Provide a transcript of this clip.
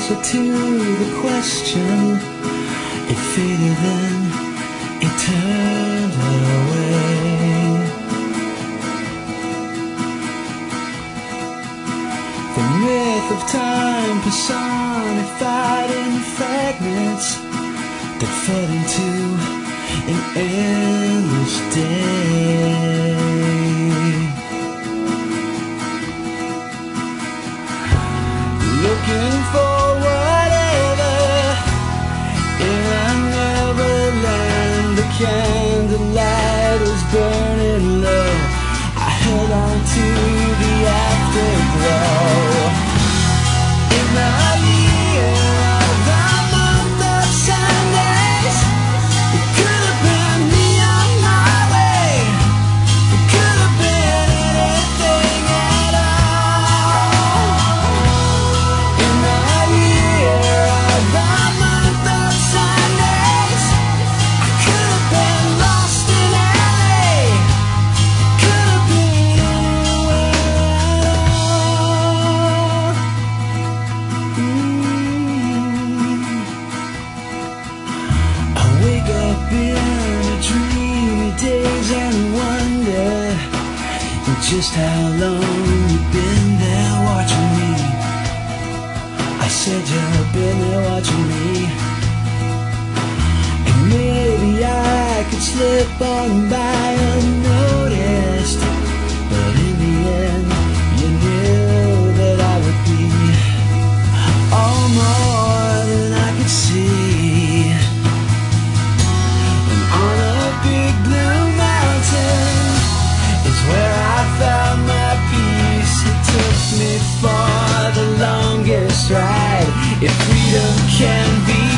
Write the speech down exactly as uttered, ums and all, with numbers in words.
answer to the question. It faded then, it turned away. The myth of time personified in fragments that fell into an endless day. Looking for whatever in another land. The candlelight was burning low. I held on to the afterglow. In the year of the month of Sundays, it could have been me on my way. It could have been anything at all. In the year of the month of Sundays, I could have been lost in L A. Could have been anywhere at all. Mm. I wake up in a dreamy daze and wonder just how long you've been there watching me. I said you've been there watching me. And maybe I could slip on by unnoticed, but in the end you knew that I would be all more than I could see. And on a big blue mountain is where I found my peace. It took me for the longest ride. If freedom can be